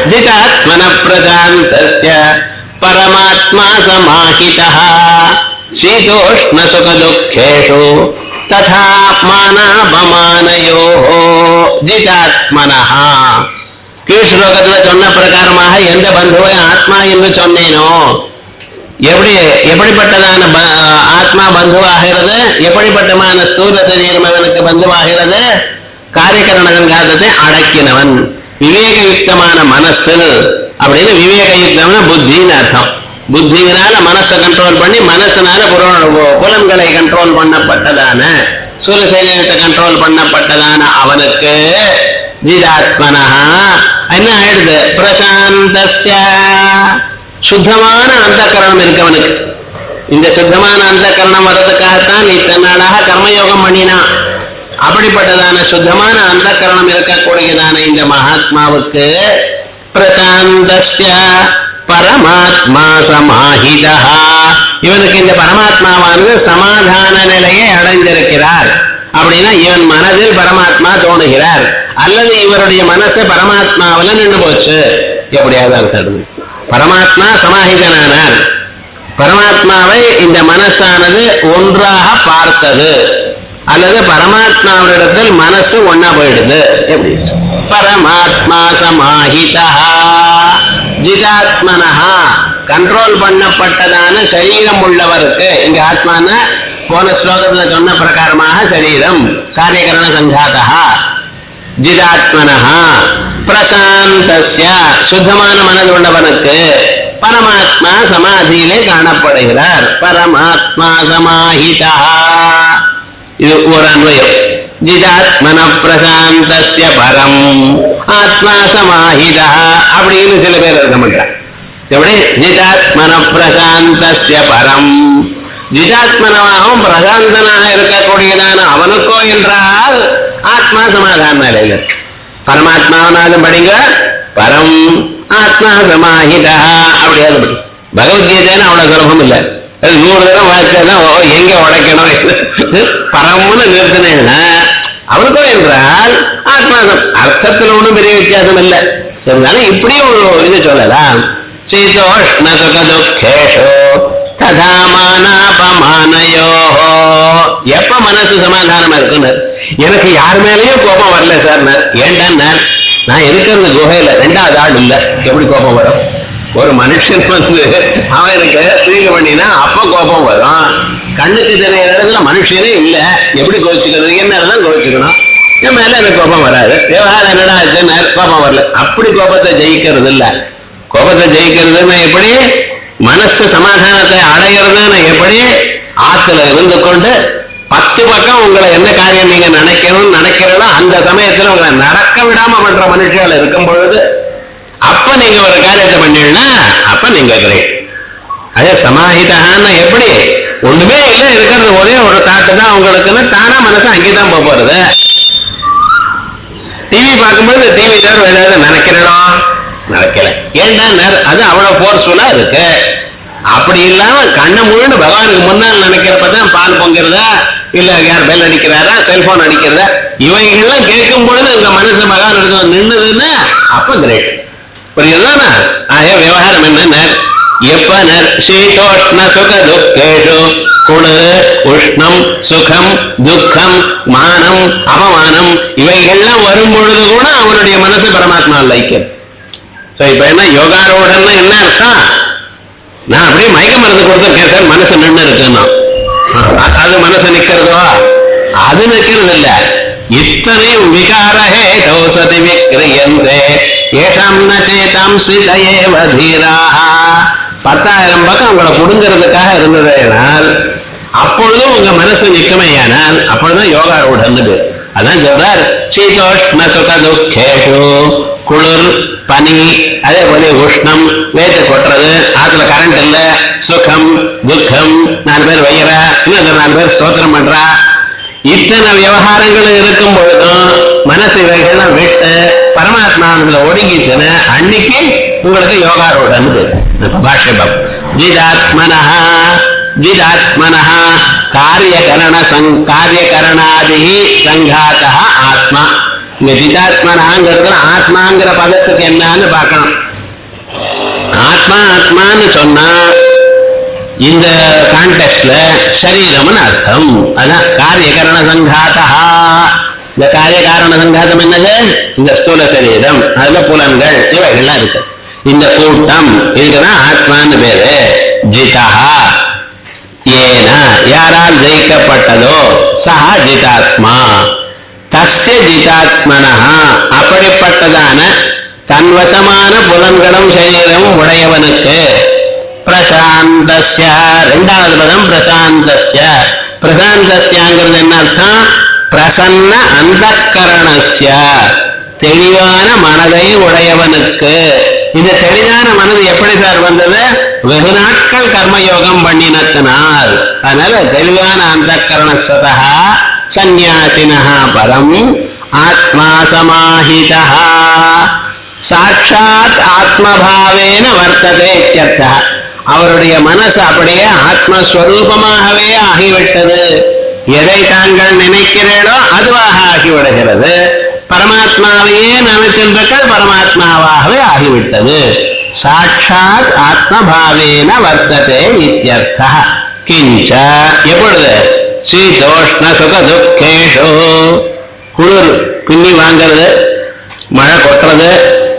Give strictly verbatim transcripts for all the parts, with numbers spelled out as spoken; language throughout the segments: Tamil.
ஜிதாத்மன பிரசாந்தஸ்ய பரமாத்மா சமாஹிதः சீதோஷ்ண சுக துக்கேஷு ததா மானாபமானயோஹ ஜிதாத்மனஹ. கீழ் ஸ்லோகத்துல சொன்ன பிரகாரமாக எந்த பந்துவை ஆத்மா என்று சொன்னேனோ, எப்படி எப்படிப்பட்டதான ஆத்மா பந்துவாகிறது, எப்படிப்பட்டமான ஸ்தூல சரீரம் அவனுக்கு பந்துவாகிறது, காரியகரணங்காதத்தை அடக்கினவன், விவேகயுக்தமான மனசு அப்படின்னு விவேகயுக்தம்னா புத்தின்னு அர்த்தம். புத்தியினால மனசை கண்ட்ரோல் பண்ணி மனசனால புலன்களை கண்ட்ரோல் பண்ணப்பட்டதான ஸ்தூல சரீரத்தை கண்ட்ரோல் பண்ணப்பட்டதான அவனுக்கு ஜிதாத்மனா என்ன ஆயிடுது, பிரசாந்தஸ்ய சுத்தமான அந்த கரணம் இருக்கவனுக்கு. இந்த சுத்தமான அந்த கரணம் வர்றதுக்காகத்தான் இத்தனை நாளாக கர்மயோகம் பண்ணினான். அப்படிப்பட்டதான சுத்தமான அந்த கரணம் இருக்கக்கூடியதான இந்த மகாத்மாவுக்கு பிரசாந்தஸ்ய பரமாத்மா சமாஹிதா, இவனுக்கு இந்த பரமாத்மாவானது சமாதான நிலையை அடைந்திருக்கிறார். அப்படின்னா இவன் மனதில் பரமாத்மா தோணுகிறார், அல்லது இவருடைய மனசு பரமாத்மாவில் நின்று போச்சு. எப்படியாவது அர்த்தம், பரமாத்மா சமாஹிதனானார், பரமாத்மாவை இந்த மனசானது ஒன்றாக பார்த்தது, அல்லது பரமாத்மாவிடத்தில் மனசு ஒன்னா போயிடுது. எப்படி பரமாத்மா சமாஹிதா ஜிதாத்மனஹா கண்ட்ரோல் பண்ணப்பட்டதான சரீரம் உள்ளவருக்கு, இங்க ஆத்மான போன ஸ்லோகத்துல சொன்ன பிரகாரமாக சரீரம் காரியகரண சங்காதா ஜிதாத்மனஹா பிரசாந்தஸ்ய சுத்தமான மனது உள்ளவனுக்கு பரமாத்மா சமாதியிலே காணப்படுகிறார். பரமாத்மா சமாஹிதா இது ஒரு அன்வயம். ஜிதாத்மன பிரசாந்தஸ்ய பரம் ஆத்மா சமாஹிதா அப்படின்னு சில பேர் இருக்க மாட்டார். எப்படி ஜிதாத்மன பிரசாந்தஸ்ய பரம், ஜிதாத்மனமாகவும் பிரசாந்தனாக இருக்கக்கூடியதான அவனுக்கோ என்றால் ஆத்மா சமாதான நிலையில் இருக்கு. பரமாத்மாவனாலும் படிங்க, பரம் ஆத்மா சமாஹிதா அப்படியாவது படி. பகவத்கீதைன்னு அவ்வளவு சுலபம் இல்லை, நூறு தரம் வாய்ச்சாதான் எங்க உடைக்கணும் பரம்னு நிறுத்தினேன்னா அவனுக்கோ என்றால் ஆத்மா அர்த்தத்தில் ஒன்றும் பெரிய வித்தியாசம் இல்லை. இருந்தாலும் இப்படியும் ஒரு இது சொல்லலாம். சீதோஷ்ண சுக துக்கேஷோ ததா மானாபமானயோ. எப்ப மனசு சமாதானமா இருக்குன்னு, எனக்கு யார் மேலேயும் கோபம் வரல சார். ஏன்டா நான் இருக்கிறது குகையில ரெண்டாவது ஆள் இல்ல, எப்படி கோபம் வரும்? ஒரு மனுஷன் வந்து அவன் எனக்கு ஸ்ரீக பண்ணினா அப்ப கோபம் வரும். கண்ணுக்கு தெரிய இடத்துல மனுஷனே இல்ல, எப்படி கோவிச்சுக்கிறது? என்னதான் கோவிச்சுக்கணும், என் மேல எனக்கு கோபம் வராது. விவகாரம் என்னடா ஆச்சுன்னு கோபம் வரல. அப்படி கோபத்தை ஜெயிக்கிறது இல்ல. கோபத்தை ஜெயிக்கிறதுன்னு எப்படி, மனசு சமாதானத்தை அடைகிறதுன்னு எப்படி, ஆத்துல இருந்து கொண்டு பத்து பக்கம் உங்களை என்ன காரியம் நீங்க நினைக்கணும்னு நினைக்கிறதோ அந்த சமயத்துல உங்களை நடக்க விடாம பண்ற மனுஷர்கள் இருக்கும் பொழுது அப்ப நீங்க ஒரு காரியத்தை பண்ணீங்கன்னா அப்ப நீங்க கிரேட். அதே சமாஹிதான்னு எப்படி, ஒண்ணுமே இல்லை, இருக்கிறது ஒரே ஒரு தாட்டு தான் உங்களுக்குன்னு தானா மனசு அங்கேதான் போக போறது. டிவி பார்க்கும்போது டிவி தவிர ஏதாவது நினைக்கிறோம், நடக்கல. ஏன்டா அது அவ்வளவு போர்ஸ்ஃபுல்லா இருக்கு. அப்படி இல்லாம கண்ண முழுன்னு பகவானுக்கு முன்னால் நினைக்கிறப்பதான் பால் பொங்கிறதா, இல்ல யார் பெல் அடிக்கிறாரா, செல்போன் அடிக்கிறதா, இவைகள்லாம் கேட்கும் பொழுது உங்க மனசு பகவான் எடுத்து நின்றுதுன்னா அப்ப கிரேட். புரியுதுதானா? ஆக விவகாரம் என்ன, எப்ப சீதோஷ்ண சுக துக்கேஷு குளிர் உஷ்ணம் சுகம் துக்கம் மானம் அவமானம் இவைகள்லாம் வரும் பொழுது கூட அவனுடைய மனசு பரமாத்மா லைக்கிறது. இப்ப என்ன யோகாரோடன்னா என்ன அர்த்தம், நான் அப்படியே மயக்க மருந்து கொடுத்துருக்கேன் சார், மனசு நின்று இருக்குன்னா அது மனசு நிக்கிறதோ? அது நிக்கிறது இல்ல. இத்தனையும் விகாரஹே தௌசதி விக்ரியந்தே ஏஷாம் ந சேதாம் ஸ்ரிதயேவ தீராஹ. பத்தாயிரம் பக்கம் உங்களை புடுங்கிறதுக்காக இருந்ததையானால் அப்பொழுதும் உங்க மனசு நிற்குமையானால் அப்பொழுதுதான் யோகாரூடன்னு. அதான் சொல்றார் சீதோஷ்ண சுக துக்கேஷு, குளிர் பனி, அதே போல உஷ்ணம், வேத்து கொட்டுறது, ஆத்துல கரண்ட் இல்ல, சுகம் துக்கம், நாலு பேர் வைக்கிறா, இன்னும் நாலு பேர் ஸ்தோத்திரம் பண்றா, இத்தனை விவகாரங்கள் இருக்கும் பொழுதும் மனசு இவைகள்லாம் விட்டு பரமாத்மாவில் ஒடுங்கிச்சுன்னு அன்னைக்கு உங்களுக்கு யோகாரோடன் பாஷ்யம். ஜிதாத்மனஹ ஜிதாத்மனஹ காரியகரண காரியகரணாதி சங்காதா ஆத்மா. இங்க ஜிதாத்மனாங்கிறதுல ஆத்மாங்கிற பதத்துக்கு என்னன்னு பார்க்கணும். ஆத்மா ஆத்மான்னு சொன்னா இந்த கான்டெக்ட்ல சரீரம்னு அர்த்தம். அதான் காரியகரண சங்காத்தா. இந்த காரியகாரண சங்காத்தம் என்னது? இந்த ஸ்தூல சரீரம், அதுல புலன்கள் இவைகள்லாம் இருக்கு. இந்த கூட்டம் இதுக்குதான் ஆத்மான்னு பேரு. ஜிதா ஏன யாரால் ஜெயிக்கப்பட்டதோ சஹா ஜிதாத்மா. தஸ்ய ஜிதாத்மனா அப்படிப்பட்டதான தன்வசமான புலன்களும் சரீரமும் உடையவனுக்கு பிரசாந்தஸ்ய. ரெண்டாவது பதம் பிரசாந்தஸ்ய. பிரசாந்தஸ்யாங்கிறது என்ன அர்த்தம்? பிரசன்ன அந்தக்கரணஸ்ய, தெளிவான மனதை உடையவனுக்கு. இந்த தெளிவான மனது எப்படி சார் வந்தது? வெகு நாட்கள் கர்மயோகம் பண்ணினத்தினால். அதனால தெளிவான அந்தக்கரணஸ்வதா சந்நியாசினஹ பரம் ஆத்மா சமாஹிதா சாட்சாத் ஆத்மபாவேன வர்த்ததே இத்யர்த்தः. அவருடைய மனசு அப்படியே ஆத்மஸ்வரூபமாகவே ஆகிவிட்டது. எதை தாங்கள் நினைக்கிறீர்களோ அதுவாக ஆகிவிடுகிறது. பரமாத்மாவையே நினைக்கின்றீர்கள், பரமாத்மாவாகவே ஆகிவிட்டது. சாட்சாத் ஆத்மபாவேன வர்த்ததே இத்யர்த்தः. கிஞ்ச எப்பொழுது சீதோஷ்ண சுக துக்கேஷோ, குளிர் பின்னி வாங்கிறது, மழை கொட்டுறது,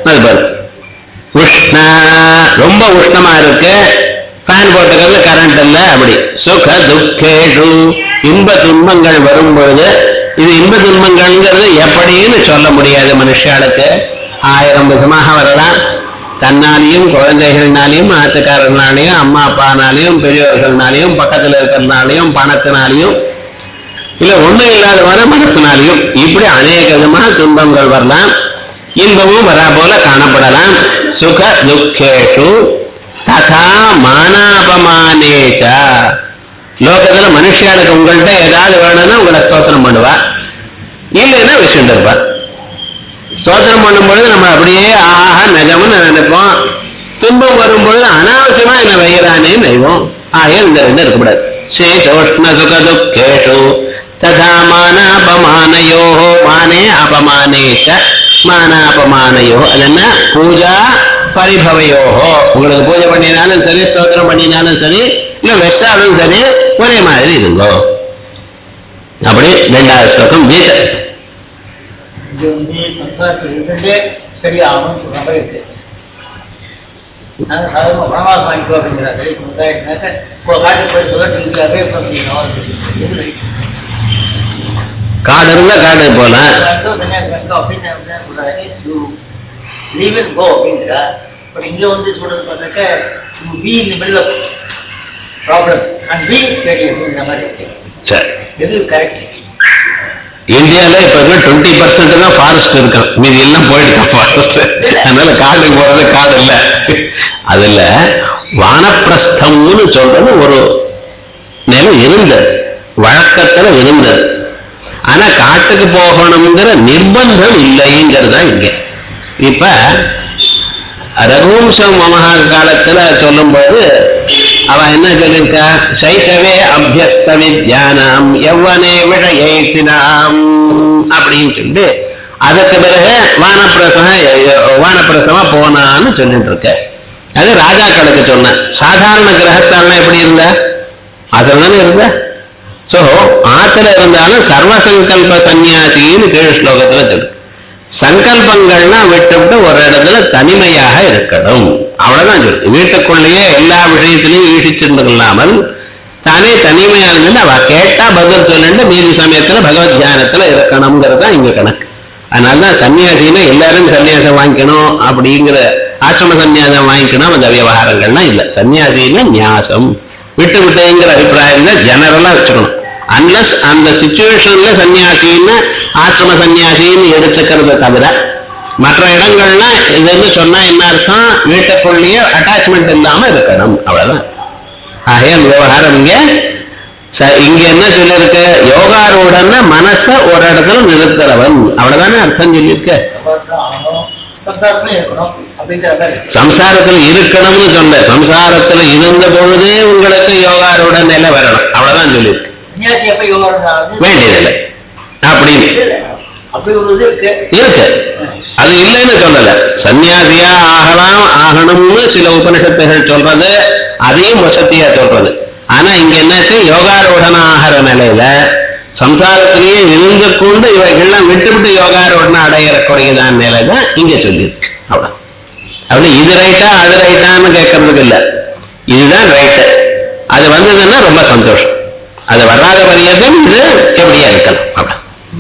உஷ்ண ரொம்ப உஷ்ணமா இருக்கு, ஃபேன் போட்டுக்கிறது, கரண்ட் இல்லை, அப்படி சுக துக்கேஷு இன்ப துன்பங்கள் வரும் பொழுது, இது இன்ப துன்பங்கள்ங்கிறது எப்படின்னு சொல்ல முடியாது. மனுஷாளுக்கு ஆயிரம் விதமாக வரலாம். தன்னாலையும் குழந்தைகள்னாலையும் ஆத்துக்காரனாலையும் அம்மா அப்பானாலையும் பெரியவர்கள்னாலையும் பக்கத்தில் இருக்கிறதுனாலையும் பணத்தினாலையும் இல்ல ஒண்ணும் இல்லாதவன மனத்தினாலையும் இப்படி அநேக விதமாக துன்பங்கள் வரலாம். இன்பமும் வரா போல காணப்படலாம். சுக துக்கேஷு ததா மானாபமானேச்ச. லோகத்துல மனுஷியாளுக்கு உங்கள்கிட்ட ஏதாவது வேணும்னா உங்களை ஸ்தோத்திரம் பண்ணுவா, இல்லைன்னா விஷயம் இருப்பா. ஸ்தோத்திரம் பண்ணும்பொழுது நம்ம அப்படியே ஆஹா நிஜம்னு நினைப்போம். துன்பம் வரும்பொழுது அனாவசியமா என்ன வைகிறானே நெய்வோம். ஆக இந்த ரெண்டு இருக்கக்கூடாது. சேஷோஷ்ண சுக துக்கேஷு ததா மானாபமானயோ. மானே அபமானேச்ச மானாபமானயோ. அது என்ன? பூஜா பரிபவயோஹோ. உங்களுக்கு பூஜை பண்ணினாலும் சரி, ஸ்தோத்திரம் பண்ணினாலும் சரி, இல்ல வெட்டாலும் சரி, ஒரே மாதிரி இருங்கோ. அப்படி ரெண்டாவது ஸ்லோகம் கீதை. சரி ஆகும் சொல்ற மாதிரி இருக்கு. வனவாசம் வாங்கிக்கோ அப்படிங்கிறாரு. காட்டு போய் சொல்ல காடு இருந்தா காடு போல இங்க வந்து சொல்றது பார்த்தாக்க be in the middle of problem and be study அப்படிங்கிற மாதிரி இருக்கு. சரி, எது கரெக்ட்? இந்தியாவில் இப்ப டுவெண்ட்டி பர்சன்ட் தான் ஃபாரஸ்ட் இருக்கும், மீதி எல்லாம் போயிட்டு ஃபாரஸ்ட். அதனால காடு போறது காடு இல்ல. அதுல வானப்பிரஸ்தம்னு சொல்றது ஒரு நிலம் இருந்தது, வழக்கத்துல இருந்தது. ஆனா காட்டுக்கு போகணுங்கிற நிர்பந்தம் இல்லைங்கிறது தான் இங்க. இப்ப ரகுவம்சம் மகா காலத்துல சொல்லும் போது அவ என்ன சொல்லியிருக்கா? சைசவே அபியஸ்த வித்யானாம் யவ்வனே விஷயேசினாம் அப்படின்னு சொல்லிட்டு அதுக்கு பிறகு வானப்பிரசவ வானப்பிரசவமா போனான்னு சொல்லிட்டு இருக்க. அது ராஜாக்களுக்கு சொன்ன. சாதாரண கிரகத்தாலாம் எப்படி இருந்த? அதுதானே இருந்த. சோ ஆத்துல இருந்தாலும் சர்வசங்கல்ப சன்னியாசின்னு கீழ் ஸ்லோகத்துல சொல்லு. சங்கல்பங்கள்னா விட்டு விட்டு ஒரு இடத்துல தனிமையாக இருக்கணும், அவ்வளவுதான் சொல்லு. வீட்டுக்குள்ளேயே எல்லா விஷயத்திலையும் ஈடுச்சிருந்துகொள்ளாமல் தானே தனிமையா இருந்து அவ கேட்டா பதில் சொல்லிட்டு மீதி சமயத்துல பகவத் தியானத்துல இருக்கணுங்கிறது தான் இங்க கணக்கு. அதனாலதான் சன்னியாசின்னா எல்லாரும் சன்னியாசம் வாங்கிக்கணும் அப்படிங்கிற ஆசிரம சன்னியாசம் வாங்கிக்கணும் அந்த விவகாரங்கள்லாம் இல்லை. சன்னியாசின்னா நியாசம் விட்டு விட்டுங்கிற அபிப்பிராயம் தான் ஜெனரலா வச்சுக்கணும். அன்லஸ் அந்த சிச்சுவேஷன்ல சன்னியாசின்னு ஆசிரம சன்னியாசின்னு எடுத்துக்கிறத தவிர மற்ற இடங்கள்னா இதுன்னு சொன்னா என்ன அர்த்தம்? வீட்டுக்குள்ளேயே அட்டாச்மெண்ட் இல்லாம இருக்கணும், அவ்வளவுதான். ஆகே அந்த விவகாரம் இங்க இங்க என்ன சொல்லியிருக்கு? யோகாரூடன மனச ஒரு இடத்துல நிறுத்துறவன், அவ்வளவுதானே அர்த்தம் சொல்லியிருக்க. சம்சாரத்துல இருக்கணும்னு சொன்ன, சம்சாரத்துல இருந்த பொழுதே உங்களுக்கு யோகாரூட நிலை வரணும், அவ்வளவுதான் சொல்லியிருக்கு. வேண்டியதில்லை அப்படின்னு அப்படி ஒரு இது இருக்கு இருக்கு. அது இல்லைன்னு சொல்லல. சன்னியாசியா ஆகலாம் ஆகணும்னு சில உபனிஷத்துகள் சொல்றது, அதையும் வசதியா சொல்றது. ஆனா இங்க என்னாச்சு, யோகாரோடன ஆகிற நிலையில சம்சாரத்திலேயே இருந்து கொண்டு இவைகள்லாம் விட்டு விட்டு யோகாரோடன அடையக்கூடியதான் நிலை தான் இங்க சொல்லியிருக்கு. அவ்வளவு அப்படி இது ரைட்டா அது ரைட்டான்னு கேட்கறதுக்கு இல்லை, இதுதான் ரைட்டு. அது வந்ததுன்னா ரொம்ப சந்தோஷம். அது வராத வரையதும் இது எப்படியா இருக்கலாம். அவ்வளவு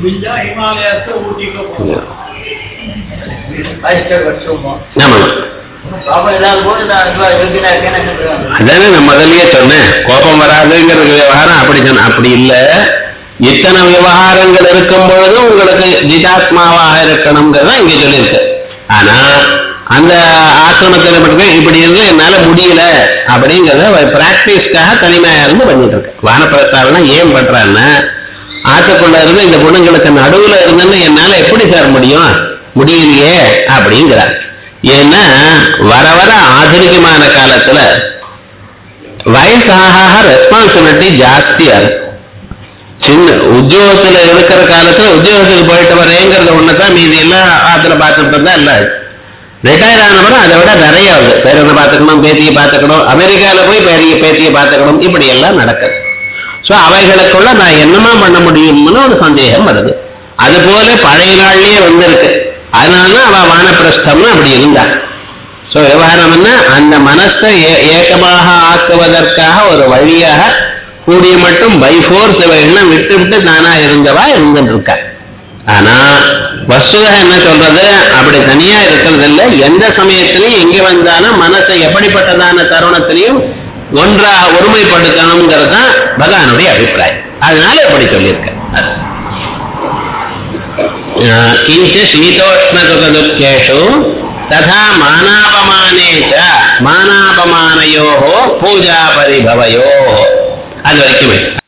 அதானே நான் முதல்லயே சொன்னேன், கோபம் வராதுங்கிற விவகாரம் அப்படி சொன்ன. அப்படி இல்லை, இத்தனை விவகாரங்கள் இருக்கும் பொழுதும் உங்களுக்கு ஜிதாத்மாவாக இருக்கணுங்கிறதா இங்க சொல்லியிருக்கு. ஆனா அந்த ஆசிரமத்தில் மட்டும் இப்படி இருந்து என்னால முடியல அப்படிங்கிறத பிராக்டிஸ்க்காக தனிமையா இருந்து பண்ணிட்டு இருக்கு. வானப்பிரஸ்தாவனா ஏன் பண்றான்னா, ஆற்றுக்குள்ள இருந்து இந்த குணங்களுக்கு நடுவுல இருந்துன்னு என்னால எப்படி சார் முடியும், முடியலையே அப்படிங்கிறார். ஏன்னா வர வர ஆధుனிகமான காலத்துல வயசாக ரெஸ்பான்சிபிலிட்டி ஜாஸ்தியா இருக்கு. சின்ன உத்தியோகத்துல இருக்கிற காலத்துல உத்தியோகத்துக்கு போயிட்டு வரேங்கிறத ஒண்ணுதான், மீதி எல்லாம் ஆத்துல பார்த்துட்டு தான் இல்லை. ரிட்டையர் ஆனவரும் அதை விட நிறைய வருது. பேரனை பார்த்துக்கணும், பேத்தியை பார்த்துக்கணும், அமெரிக்காவில் போய் பேரிய பேத்தியை பார்த்துக்கணும், இப்படி எல்லாம் நடக்குது. ஸோ அவைகளுக்குள்ள நான் என்னமா பண்ண முடியும்னு ஒரு சந்தேகம் வருது. அது போல பழைய நாள்லயே வந்திருக்கு. அதனால அவ வானப்பிரஸ்தம்னு அப்படி இருந்தா. ஸோ விவகாரம் என்ன, அந்த மனசை ஏக்கமாக ஆக்குவதற்காக ஒரு வழியாக கூடிய மட்டும் பை ஃபோர்ஸ் இவைகள்லாம் விட்டு விட்டு தானா இருந்தவா இருந்துட்டு இருக்கா. ஆனா வஸ்துதா என்ன சொல்றது, அப்படி தனியா இருக்கிறது இல்லை. எந்த சமயத்திலையும் எங்க வந்தாலும் மனசை எப்படிப்பட்டதான தருணத்திலையும் ஒன்றாக ஒருமைப்படுத்தணுங்கிறது தான் பகவானுடைய அபிப்பிராயம். அதனால எப்படி சொல்லியிருக்க. கிஞ்ச சீதோஷ்ணதுகேஷு ததா மானாபமானேச்ச மானாபமானயோஹோ பூஜா பரிபவயோஹோ. அது வரைக்கும்